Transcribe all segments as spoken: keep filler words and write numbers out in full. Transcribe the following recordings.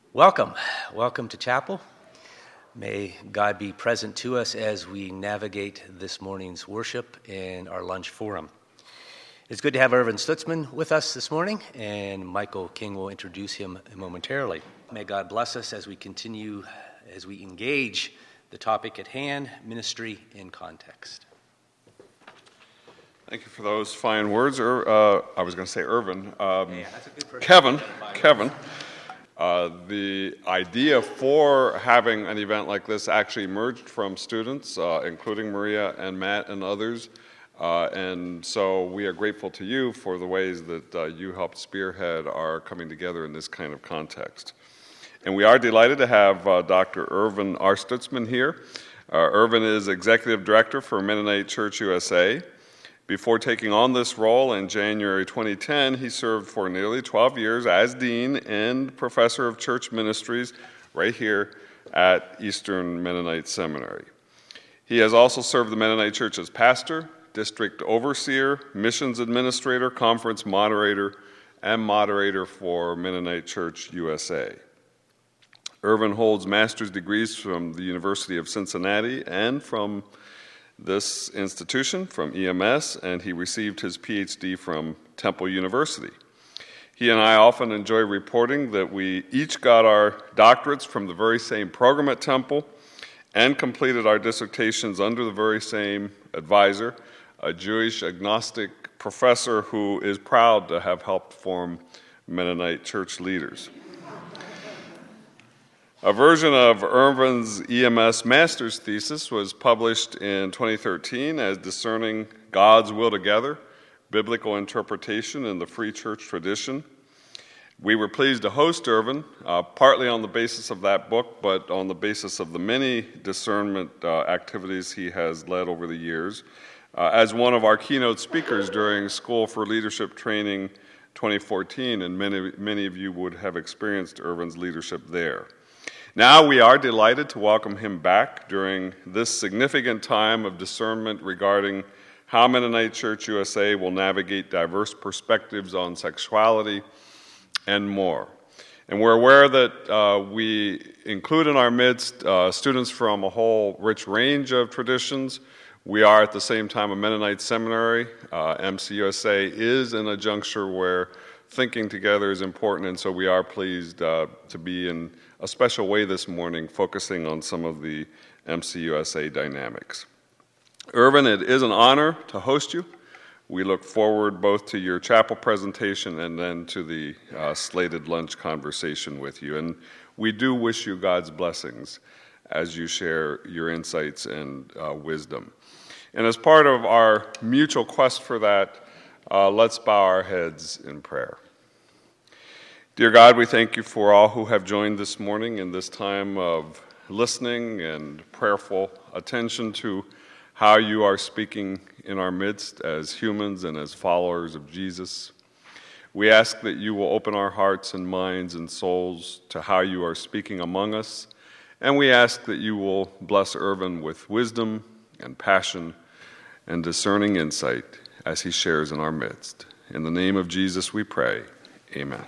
Welcome. Welcome to chapel. May God be present to us as we navigate this morning's worship in our lunch forum. It's good to have Irvin Stutzman with us this morning, and Michael King will introduce him momentarily. May God bless us as we continue, as we engage the topic at hand, ministry in context. Thank you for those fine words. Uh, I was going to say Irvin. Um, yeah, that's a good person. Kevin. Kevin. Uh, the idea for having an event like this actually emerged from students, uh, including Maria and Matt and others. Uh, and so we are grateful to you for the ways that uh, you helped spearhead our coming together in this kind of context. And we are delighted to have uh, Doctor Irvin R. Stutzman here. Uh, Irvin is Executive Director for Mennonite Church U S A. Before taking on this role in January twenty ten, he served for nearly twelve years as Dean and Professor of Church Ministries right here at Eastern Mennonite Seminary. He has also served the Mennonite Church as pastor, district overseer, missions administrator, conference moderator, and moderator for Mennonite Church U S A. Irvin holds master's degrees from the University of Cincinnati and from this institution, from E M S, and he received his P H D from Temple University. He and I often enjoy reporting that we each got our doctorates from the very same program at Temple and completed our dissertations under the very same advisor, a Jewish agnostic professor who is proud to have helped form Mennonite church leaders. A version of Irvin's E M S master's thesis was published in twenty thirteen as Discerning God's Will Together, Biblical Interpretation in the Free Church Tradition. We were pleased to host Irvin, uh, partly on the basis of that book, but on the basis of the many discernment uh, activities he has led over the years, uh, as one of our keynote speakers during School for Leadership Training twenty fourteen, and many, many of you would have experienced Irvin's leadership there. Now we are delighted to welcome him back during this significant time of discernment regarding how Mennonite Church U S A will navigate diverse perspectives on sexuality and more. And we're aware that uh, we include in our midst uh, students from a whole rich range of traditions. We are at the same time a Mennonite seminary. Uh, M C U S A is in a juncture where thinking together is important, and so we are pleased uh, to be in a special way this morning, focusing on some of the M C U S A dynamics. Irvin, it is an honor to host you. We look forward both to your chapel presentation and then to the uh, slated lunch conversation with you. And we do wish you God's blessings as you share your insights and uh, wisdom. And as part of our mutual quest for that, uh, let's bow our heads in prayer. Dear God, we thank you for all who have joined this morning in this time of listening and prayerful attention to how you are speaking in our midst as humans and as followers of Jesus. We ask that you will open our hearts and minds and souls to how you are speaking among us, and we ask that you will bless Irvin with wisdom and passion and discerning insight as he shares in our midst. In the name of Jesus we pray, amen.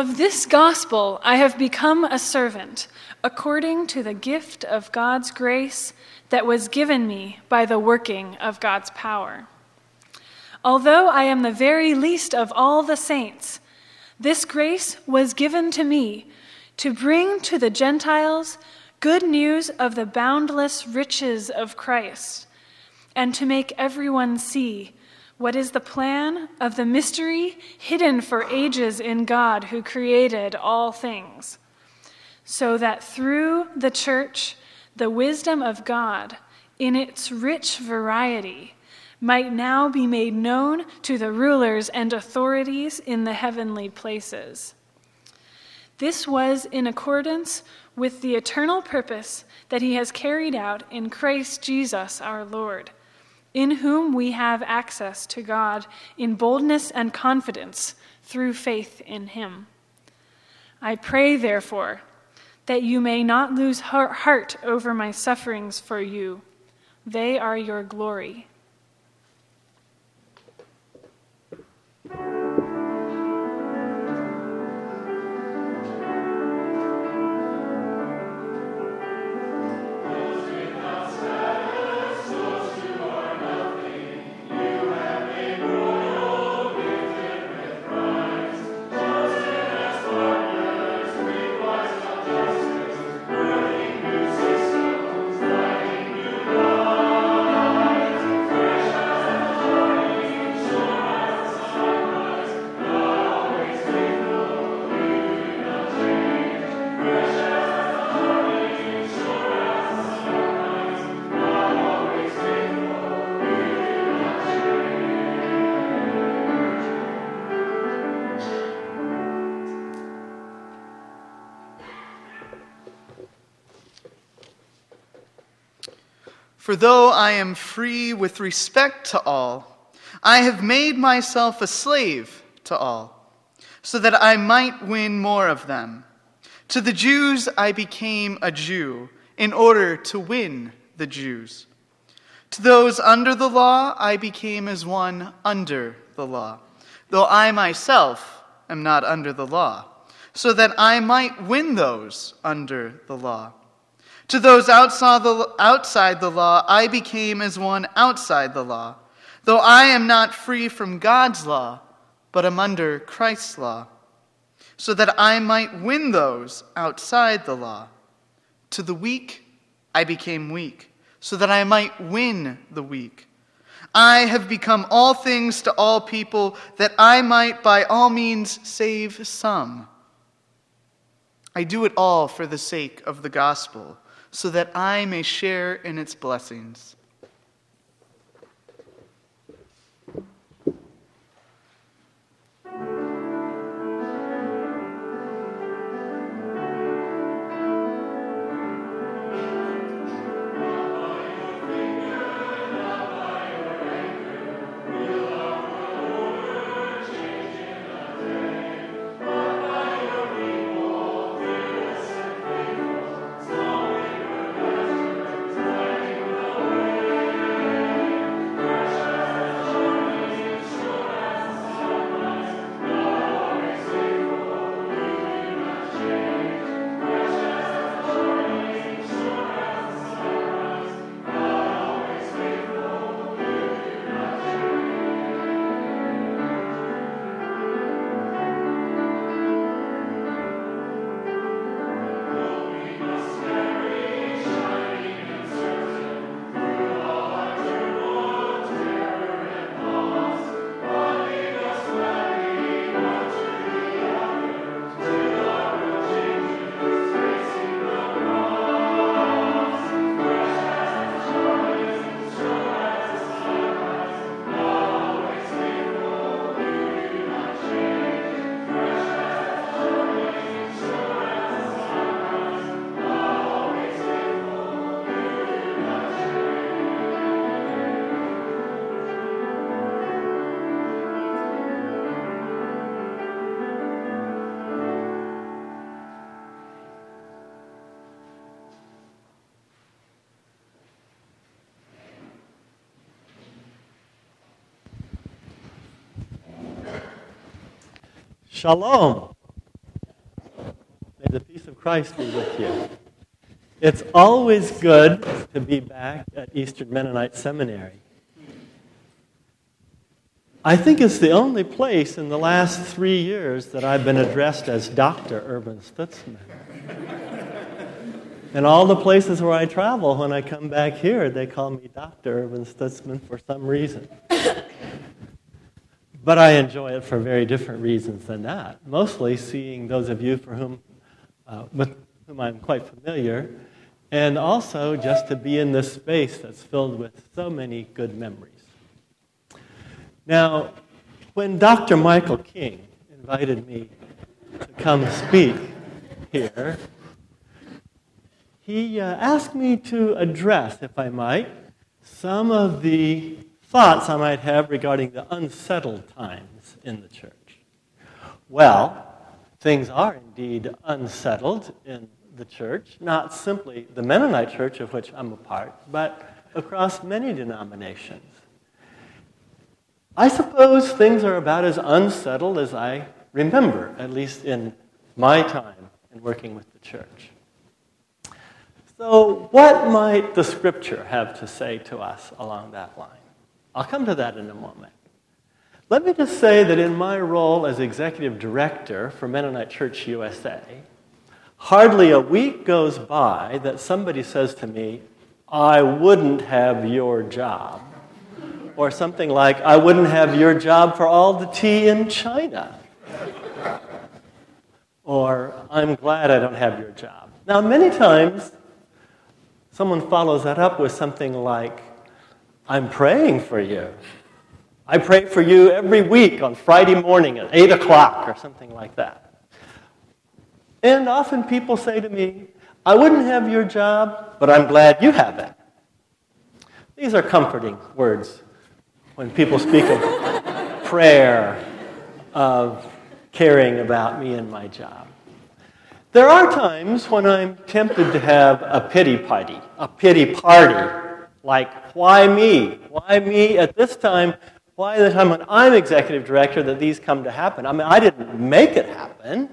Of this gospel I have become a servant, according to the gift of God's grace that was given me by the working of God's power. Although I am the very least of all the saints, this grace was given to me to bring to the Gentiles good news of the boundless riches of Christ, and to make everyone see what is the plan of the mystery hidden for ages in God who created all things, so that through the church the wisdom of God in its rich variety might now be made known to the rulers and authorities in the heavenly places. This was in accordance with the eternal purpose that he has carried out in Christ Jesus our Lord, in whom we have access to God in boldness and confidence through faith in him. I pray, therefore, that you may not lose heart over my sufferings for you. They are your glory. For though I am free with respect to all, I have made myself a slave to all, so that I might win more of them. To the Jews I became a Jew, in order to win the Jews. To those under the law I became as one under the law, though I myself am not under the law, so that I might win those under the law. To those outside the, outside the law, I became as one outside the law, though I am not free from God's law, but am under Christ's law, so that I might win those outside the law. To the weak, I became weak, so that I might win the weak. I have become all things to all people, that I might by all means save some. I do it all for the sake of the gospel, so that I may share in its blessings. Shalom. Christ be with you. It's always good to be back at Eastern Mennonite Seminary. I think it's the only place in the last three years that I've been addressed as Doctor Urban Stutzman. And all the places where I travel, when I come back here, they call me Doctor Urban Stutzman for some reason. But I enjoy it for very different reasons than that. Mostly seeing those of you for whom, uh, with whom I'm quite familiar, and also just to be in this space that's filled with so many good memories. Now, when Doctor Michael King invited me to come speak here, he uh, asked me to address, if I might, some of the thoughts I might have regarding the unsettled times in the church. Well, things are indeed unsettled in the church, not simply the Mennonite church of which I'm a part, but across many denominations. I suppose things are about as unsettled as I remember, at least in my time in working with the church. So what might the Scripture have to say to us along that line? I'll come to that in a moment. Let me just say that in my role as executive director for Mennonite Church U S A, hardly a week goes by that somebody says to me, I wouldn't have your job. Or something like, I wouldn't have your job for all the tea in China. Or, I'm glad I don't have your job. Now, many times, someone follows that up with something like, I'm praying for you. I pray for you every week on Friday morning at eight o'clock or something like that. And often people say to me, I wouldn't have your job, but I'm glad you have it. These are comforting words when people speak of prayer, of caring about me and my job. There are times when I'm tempted to have a pity party, a pity party, like, why me? Why me at this time? Why the time when I'm executive director that these come to happen? I mean, I didn't make it happen.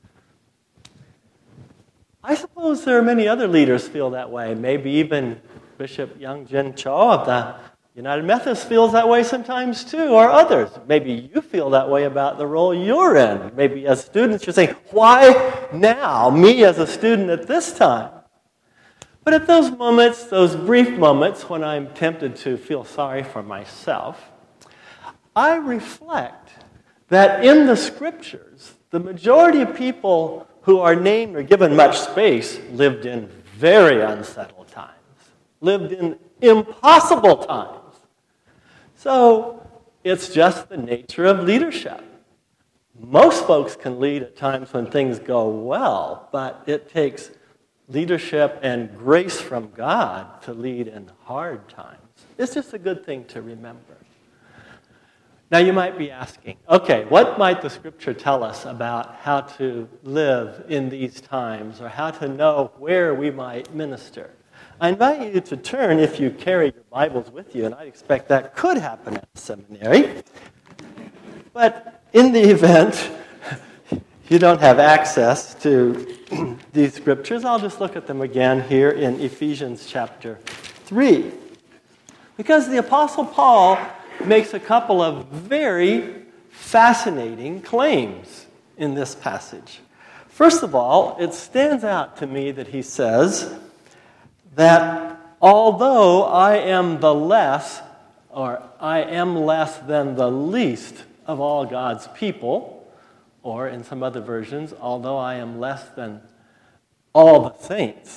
I suppose there are many other leaders feel that way. Maybe even Bishop Young Jin Cho of the United Methodist feels that way sometimes too, or others. Maybe you feel that way about the role you're in. Maybe as students you're saying, why now? Me as a student at this time? But at those moments, those brief moments when I'm tempted to feel sorry for myself, I reflect that in the Scriptures, the majority of people who are named or given much space lived in very unsettled times, lived in impossible times. So it's just the nature of leadership. Most folks can lead at times when things go well, but it takes leadership and grace from God to lead in hard times. It's just a good thing to remember. Now you might be asking, okay, what might the Scripture tell us about how to live in these times, or how to know where we might minister? I invite you to turn, if you carry your Bibles with you, and I expect that could happen at the seminary. But in the event you don't have access to these Scriptures, I'll just look at them again here in Ephesians chapter three. Because the Apostle Paul makes a couple of very fascinating claims in this passage. First of all, it stands out to me that he says that although I am the less, or I am less than the least of all God's people, or in some other versions, although I am less than all the saints,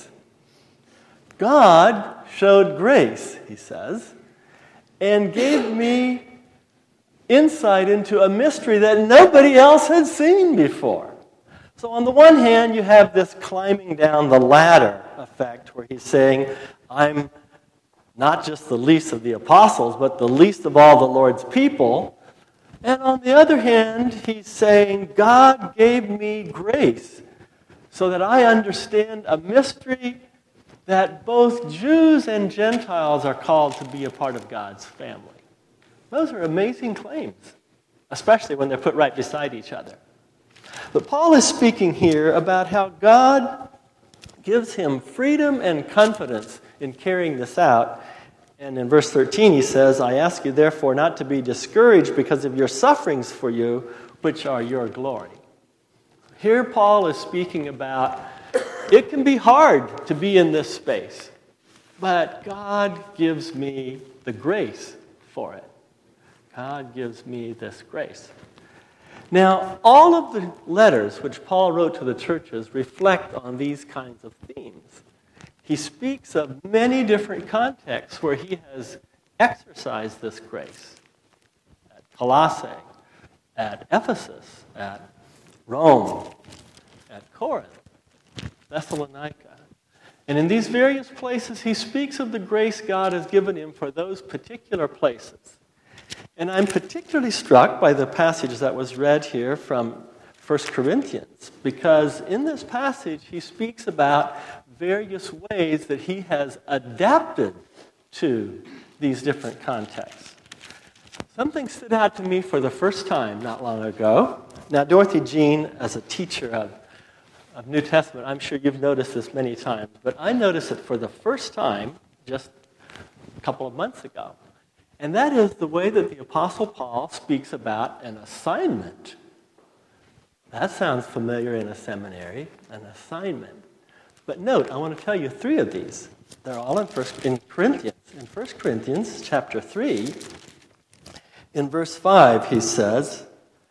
God showed grace, he says, and gave me insight into a mystery that nobody else had seen before. So on the one hand, you have this climbing down the ladder effect where he's saying, I'm not just the least of the apostles, but the least of all the Lord's people. And on the other hand, he's saying, God gave me grace so that I understand a mystery that both Jews and Gentiles are called to be a part of God's family. Those are amazing claims, especially when they're put right beside each other. But Paul is speaking here about how God gives him freedom and confidence in carrying this out. And in verse thirteen, he says, I ask you therefore not to be discouraged because of your sufferings for you, which are your glory. Here Paul is speaking about it can be hard to be in this space, but God gives me the grace for it. God gives me this grace. Now, all of the letters which Paul wrote to the churches reflect on these kinds of themes. He speaks of many different contexts where he has exercised this grace. At Colossae, at Ephesus, at Rome, at Corinth, Thessalonica. And in these various places, he speaks of the grace God has given him for those particular places. And I'm particularly struck by the passage that was read here from First Corinthians, because in this passage, he speaks about various ways that he has adapted to these different contexts. Something stood out to me for the first time not long ago. Now, Dorothy Jean, as a teacher of, of New Testament, I'm sure you've noticed this many times, but I noticed it for the first time just a couple of months ago. And that is the way that the Apostle Paul speaks about an assignment. That sounds familiar in a seminary, an assignment. But note, I want to tell you three of these. They're all in First in Corinthians. In First Corinthians chapter three, in verse five, he says,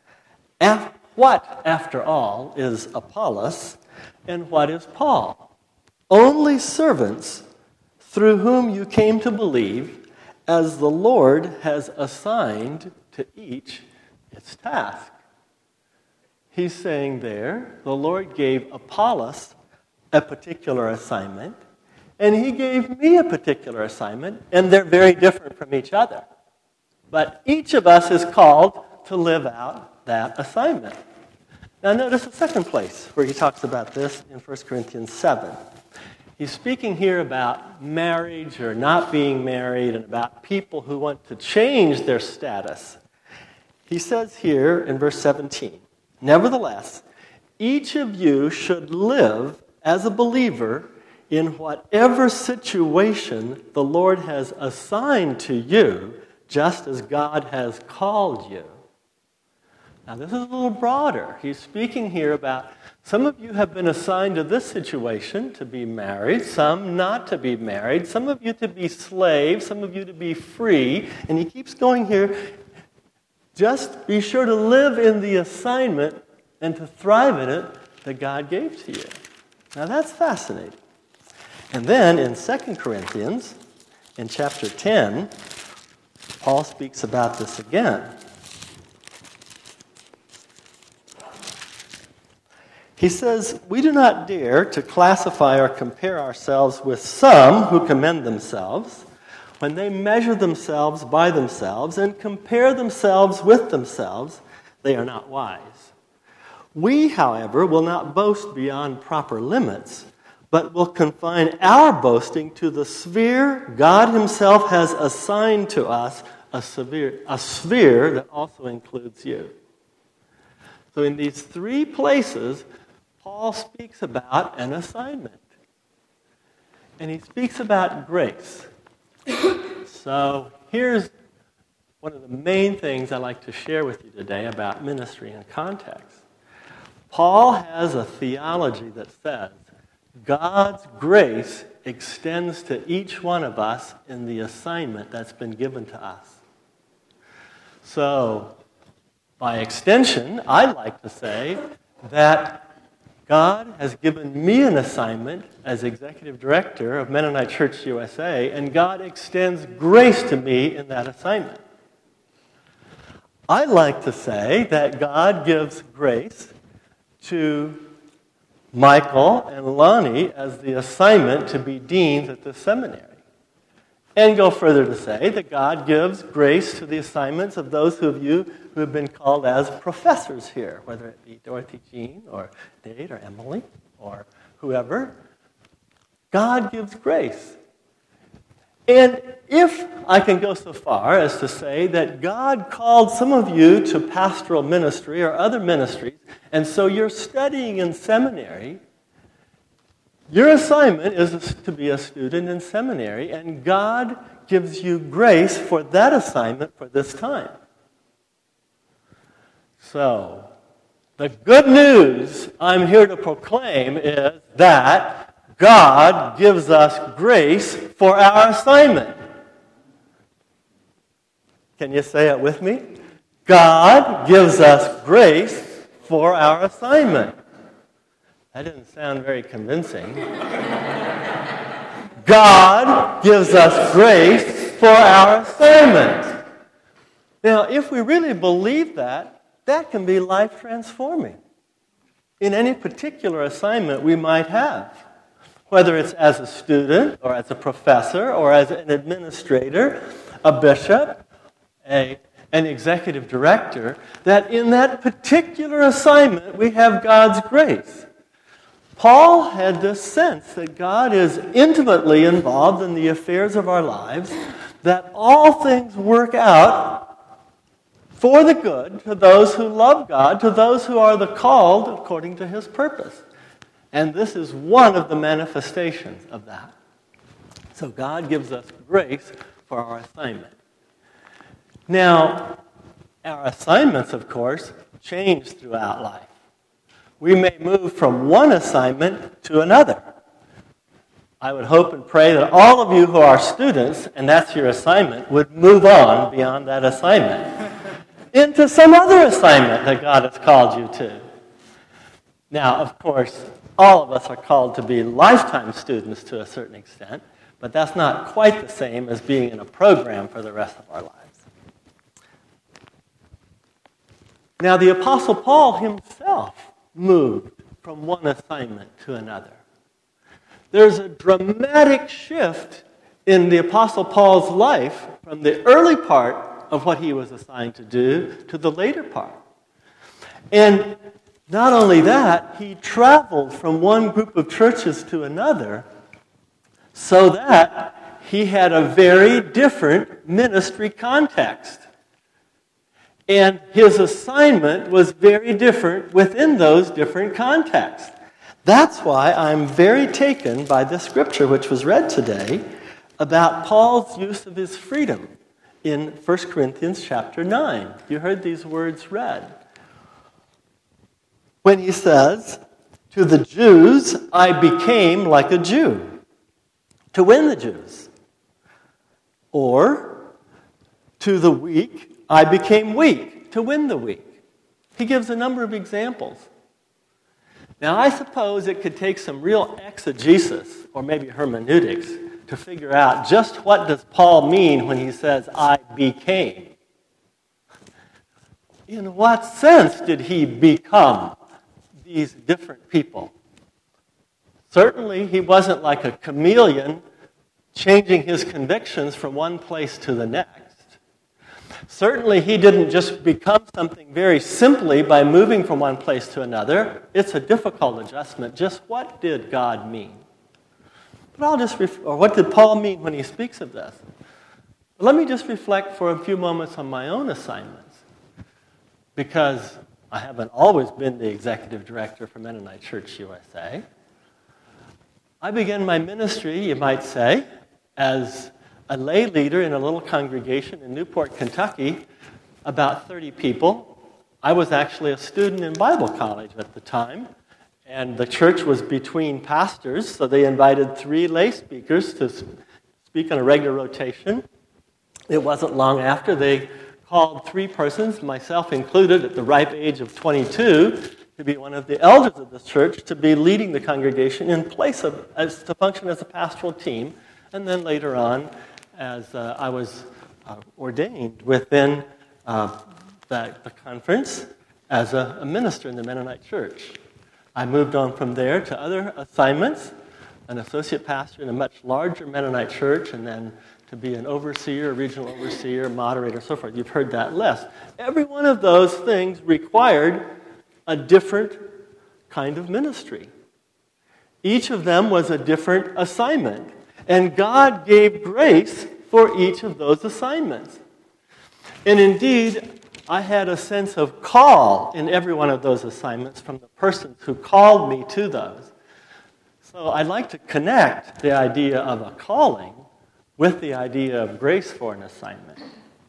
what, after all, is Apollos, and what is Paul? Only servants through whom you came to believe, as the Lord has assigned to each its task. He's saying there, the Lord gave Apollos a particular assignment, and he gave me a particular assignment, and they're very different from each other. But each of us is called to live out that assignment. Now notice the second place where he talks about this in First Corinthians seven. He's speaking here about marriage or not being married and about people who want to change their status. He says here in verse seventeen, nevertheless, each of you should live as a believer in whatever situation the Lord has assigned to you, just as God has called you. Now, this is a little broader. He's speaking here about some of you have been assigned to this situation to be married, some not to be married, some of you to be slaves, some of you to be free. And he keeps going here. Just be sure to live in the assignment and to thrive in it that God gave to you. Now, that's fascinating. And then in Second Corinthians, in chapter ten, Paul speaks about this again. He says, we do not dare to classify or compare ourselves with some who commend themselves when they measure themselves by themselves and compare themselves with themselves. They are not wise. We, however, will not boast beyond proper limits, but will confine our boasting to the sphere God himself has assigned to us, a sphere, a sphere that also includes you. So in these three places, Paul speaks about an assignment. And he speaks about grace. So here's one of the main things I'd like to share with you today about ministry and context. Paul has a theology that says God's grace extends to each one of us in the assignment that's been given to us. So, by extension, I'd like to say that God has given me an assignment as executive director of Mennonite Church U S A, and God extends grace to me in that assignment. I like to say that God gives grace to Michael and Lonnie as the assignment to be deans at the seminary. And go further to say that God gives grace to the assignments of those of you who have been called as professors here, whether it be Dorothy Jean or Nate or Emily or whoever. God gives grace. And if I can go so far as to say that God called some of you to pastoral ministry or other ministries, and so you're studying in seminary, Your assignment is to be a student in seminary, and God gives you grace for that assignment for this time. So, the good news I'm here to proclaim is that God gives us grace for our assignment. Can you say it with me? God gives us grace for our assignment. That didn't sound very convincing. God gives us grace for our assignment. Now, if we really believe that, that can be life transforming in any particular assignment we might have, whether it's as a student or as a professor or as an administrator, a bishop, a, an executive director, that in that particular assignment we have God's grace. Paul had this sense that God is intimately involved in the affairs of our lives, that all things work out for the good to those who love God, to those who are the called according to his purpose. And this is one of the manifestations of that. So God gives us grace for our assignment. Now, our assignments, of course, change throughout life. We may move from one assignment to another. I would hope and pray that all of you who are students, and that's your assignment, would move on beyond that assignment into some other assignment that God has called you to. Now, of course, all of us are called to be lifetime students to a certain extent, but that's not quite the same as being in a program for the rest of our lives. Now, the Apostle Paul himself moved from one assignment to another. There's a dramatic shift in the Apostle Paul's life from the early part of what he was assigned to do to the later part. And not only that, he traveled from one group of churches to another so that he had a very different ministry context. And his assignment was very different within those different contexts. That's why I'm very taken by this scripture which was read today about Paul's use of his freedom in First Corinthians chapter nine. You heard these words read. When he says, "To the Jews I became like a Jew, to win the Jews." Or, "To the weak I became weak, to win the weak." He gives a number of examples. Now, I suppose it could take some real exegesis, or maybe hermeneutics, to figure out just what does Paul mean when he says, "I became." In what sense did he become these different people? Certainly, he wasn't like a chameleon changing his convictions from one place to the next. Certainly, he didn't just become something very simply by moving from one place to another. It's a difficult adjustment. Just what did God mean? But I'll just, ref- or what did Paul mean when he speaks of this? Let me just reflect for a few moments on my own assignments, because I haven't always been the executive director for Mennonite Church U S A. I began my ministry, you might say, as a lay leader in a little congregation in Newport, Kentucky, about thirty people. I was actually a student in Bible college at the time, and the church was between pastors, so they invited three lay speakers to speak on a regular rotation. It wasn't long after they called three persons, myself included, at the ripe age of twenty-two, to be one of the elders of this church, to be leading the congregation in place of, as to function as a pastoral team, and then later on, as uh, I was uh, ordained within uh, the, the conference as a, a minister in the Mennonite Church. I moved on from there to other assignments, an associate pastor in a much larger Mennonite church, and then to be an overseer, a regional overseer, moderator, so forth. You've heard that list. Every one of those things required a different kind of ministry. Each of them was a different assignment. And God gave grace for each of those assignments. And indeed, I had a sense of call in every one of those assignments from the persons who called me to those. So I'd like to connect the idea of a calling with the idea of grace for an assignment.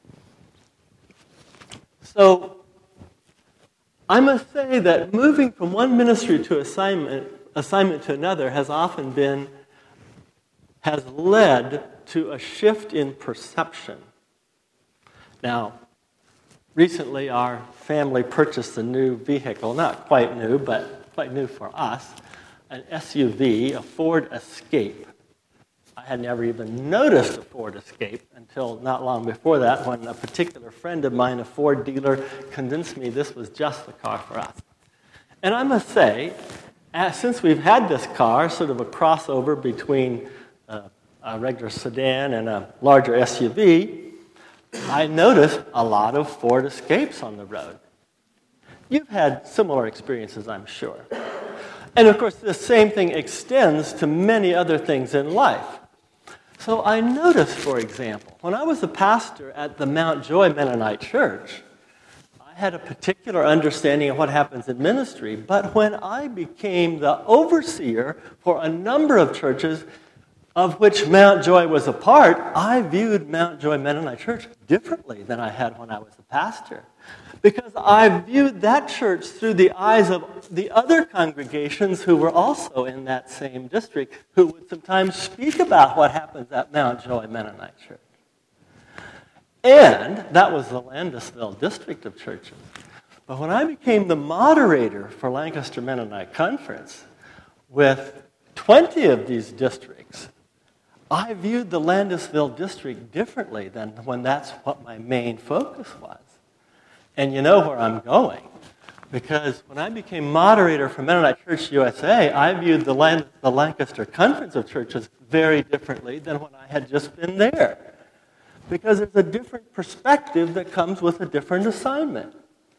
So I must say that moving from one ministry to assignment, assignment to another has often been, has led to a shift in perception. Now, recently our family purchased a new vehicle, not quite new, but quite new for us, an S U V, a Ford Escape. I had never even noticed a Ford Escape until not long before that, when a particular friend of mine, a Ford dealer, convinced me this was just the car for us. And I must say, as, since we've had this car, sort of a crossover between uh, a regular sedan and a larger S U V, I noticed a lot of Ford Escapes on the road. You've had similar experiences, I'm sure. And of course, the same thing extends to many other things in life. So I noticed, for example, when I was a pastor at the Mount Joy Mennonite Church, I had a particular understanding of what happens in ministry, but when I became the overseer for a number of churches of which Mount Joy was a part, I viewed Mount Joy Mennonite Church differently than I had when I was a pastor. Because I viewed that church through the eyes of the other congregations who were also in that same district, who would sometimes speak about what happens at Mount Joy Mennonite Church. And that was the Landisville district of churches. But when I became the moderator for Lancaster Mennonite Conference, with twenty of these districts, I viewed the Landisville district differently than when that's what my main focus was. And you know where I'm going, because when I became moderator for Mennonite Church U S A, I viewed the, Lan- the Lancaster Conference of Churches very differently than when I had just been there. Because there's a different perspective that comes with a different assignment.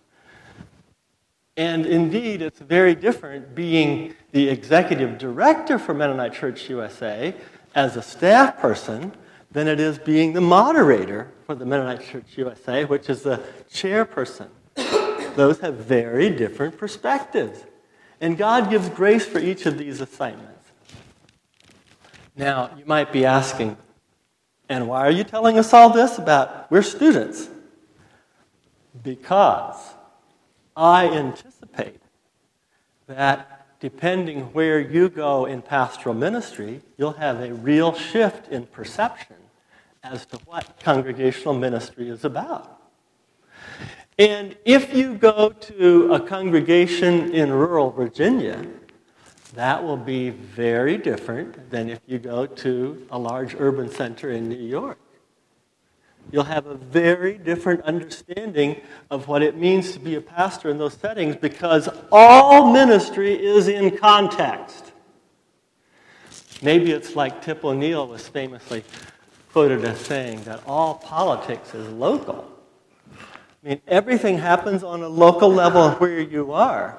And indeed, it's very different being the executive director for Mennonite Church U S A as a staff person than it is being the moderator for the Mennonite Church U S A, which is the chairperson. Those have very different perspectives. And God gives grace for each of these assignments. Now, you might be asking, and why are you telling us all this about we're students? Because I anticipate that depending where you go in pastoral ministry, you'll have a real shift in perception as to what congregational ministry is about. And if you go to a congregation in rural Virginia, that will be very different than if you go to a large urban center in New York. You'll have a very different understanding of what it means to be a pastor in those settings, because all ministry is in context. Maybe it's like Tip O'Neill was famously quoted as saying that all politics is local. I mean, everything happens on a local level where you are.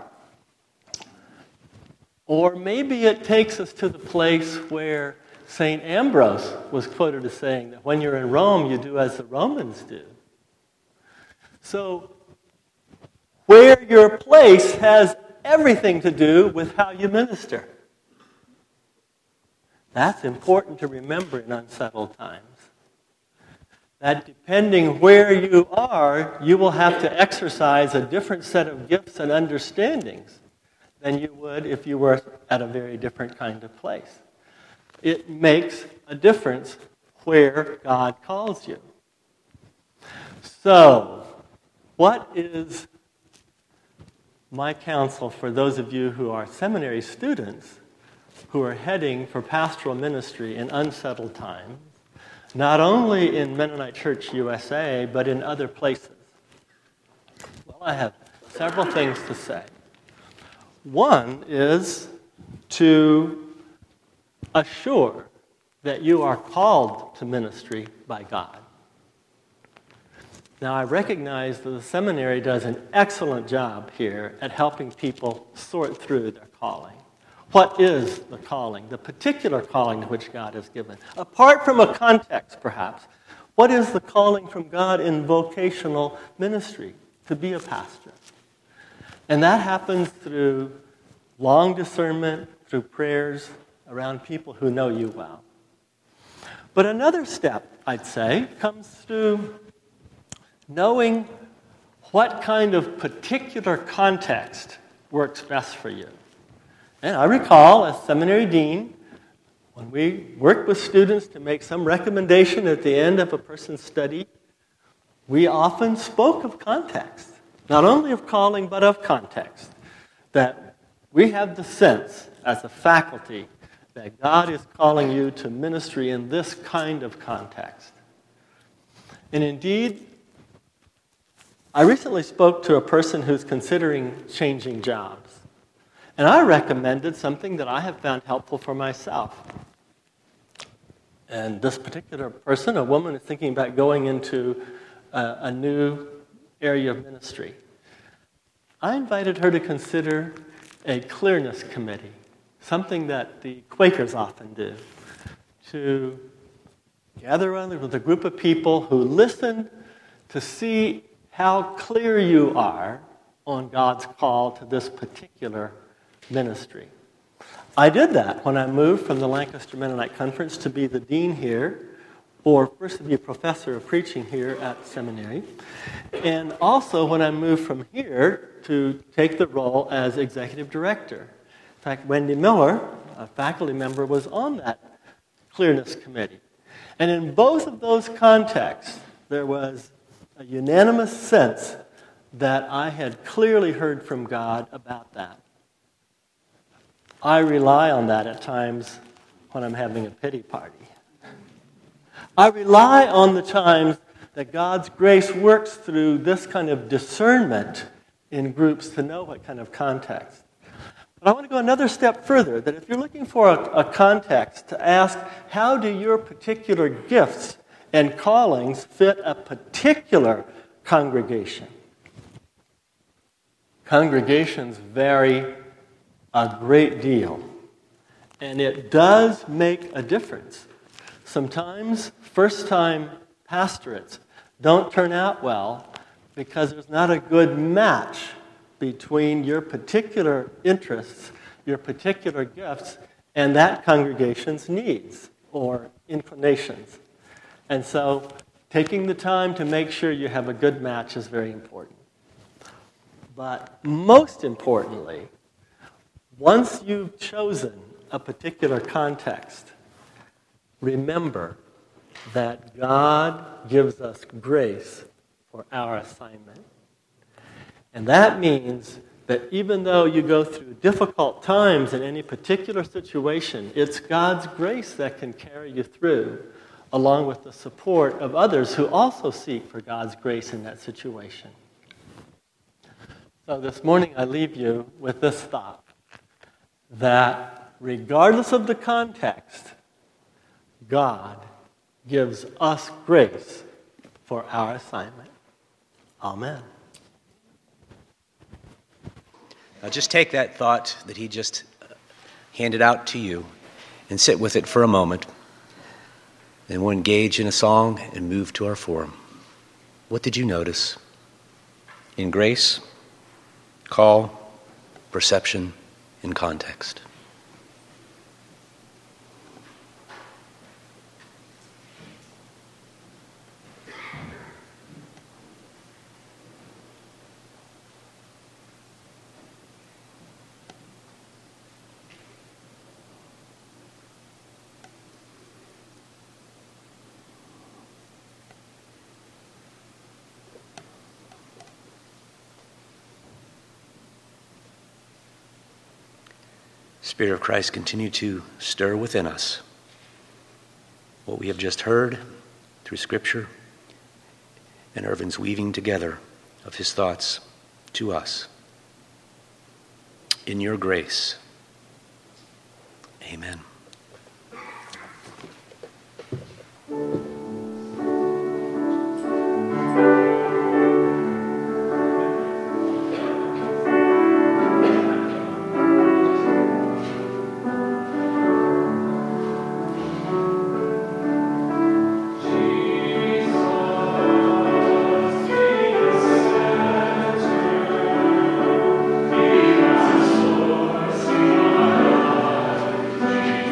Or maybe it takes us to the place where Saint Ambrose was quoted as saying that when you're in Rome, you do as the Romans do. So, where you're placed has everything to do with how you minister. That's important to remember in unsettled times. That depending where you are, you will have to exercise a different set of gifts and understandings than you would if you were at a very different kind of place. It makes a difference where God calls you. So, what is my counsel for those of you who are seminary students who are heading for pastoral ministry in unsettled times, not only in Mennonite Church U S A, but in other places? Well, I have several things to say. One is to assure that you are called to ministry by God. Now, I recognize that the seminary does an excellent job here at helping people sort through their calling. What is the calling, the particular calling to which God has given? Apart from a context, perhaps, what is the calling from God in vocational ministry to be a pastor? And that happens through long discernment, through prayers, around people who know you well. But another step, I'd say, comes through knowing what kind of particular context works best for you. And I recall, as seminary dean, when we worked with students to make some recommendation at the end of a person's study, we often spoke of context, not only of calling, but of context, that we have the sense as a faculty that God is calling you to ministry in this kind of context. And indeed, I recently spoke to a person who's considering changing jobs. And I recommended something that I have found helpful for myself. And this particular person, a woman, is thinking about going into a, a new area of ministry. I invited her to consider a clearness committee, something that the Quakers often do, to gather around with a group of people who listen to see how clear you are on God's call to this particular ministry. I did that when I moved from the Lancaster Mennonite Conference to be the dean here, or first to be a professor of preaching here at seminary, and also when I moved from here to take the role as executive director. In fact, Wendy Miller, a faculty member, was on that clearness committee. And in both of those contexts, there was a unanimous sense that I had clearly heard from God about that. I rely on that at times when I'm having a pity party. I rely on the times that God's grace works through this kind of discernment in groups to know what kind of context. But I want to go another step further, that if you're looking for a, a context, to ask, how do your particular gifts and callings fit a particular congregation? Congregations vary a great deal, and it does make a difference. Sometimes first-time pastorates don't turn out well because there's not a good match between your particular interests, your particular gifts, and that congregation's needs or inclinations. And so taking the time to make sure you have a good match is very important. But most importantly, once you've chosen a particular context, remember that God gives us grace for our assignment. And that means that even though you go through difficult times in any particular situation, it's God's grace that can carry you through, along with the support of others who also seek for God's grace in that situation. So this morning I leave you with this thought, that regardless of the context, God gives us grace for our assignment. Amen. Now just take that thought that he just handed out to you and sit with it for a moment. Then we'll engage in a song and move to our forum. What did you notice? In grace, call, perception, and context. Spirit of Christ, continue to stir within us what we have just heard through Scripture and Irvin's weaving together of his thoughts to us. In your grace, amen. Jesus.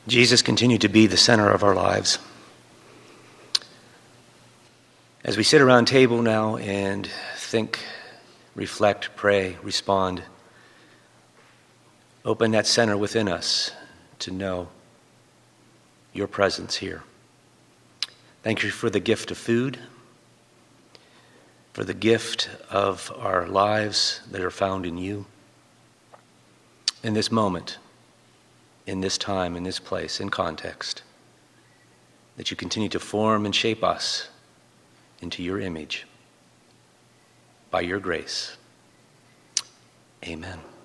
Jesus, continue to be the center of our lives. As we sit around table now and think, reflect, pray, respond, open that center within us to know your presence here. Thank you for the gift of food, for the gift of our lives that are found in you. In this moment, in this time, in this place, in context, that you continue to form and shape us into your image by your grace. Amen.